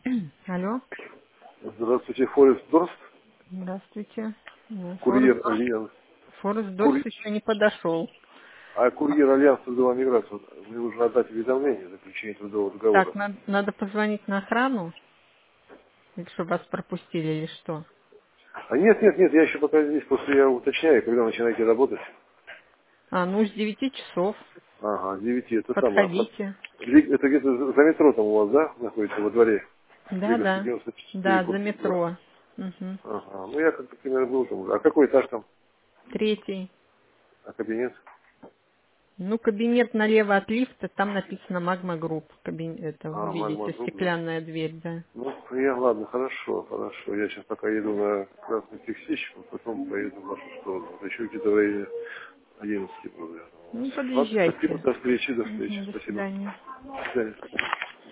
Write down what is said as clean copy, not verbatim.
Алло. Здравствуйте, Форест Дорст, Здравствуйте. Ну, Форест курьер Дорс. Альянс. Форест Дорс Кури- еще не подошел. А курьер Альянс трудовой миграции, вот, мне нужно отдать уведомление о заключении трудового Так, договора. надо позвонить на охрану, или чтобы вас пропустили, или что? А нет, я еще пока здесь, просто я уточняю, когда начинаете работать. Ну, с 9 часов. Ага, с 9, это самое. Подходите. Это где-то за метро там у вас, да, находится во дворе? Да, Лиговский да. 94, Да, за корпус 2. метро. Угу. Ага, ну я как-то примерно был там уже. А какой этаж там? Третий. А кабинет? Ну, кабинет налево от лифта, там написано Магма Групп. Это А, Магма увидите, Групп, да. стеклянная дверь, да. Ну, ладно, хорошо. Я сейчас пока еду на красный фиксичку, потом поеду в вашу сторону. Вот еще где-то в районе 11 буду. Я думаю. Ну, Ладно, спасибо, подъезжайте. до встречи. Мгм, до Спасибо. свидания. До свидания.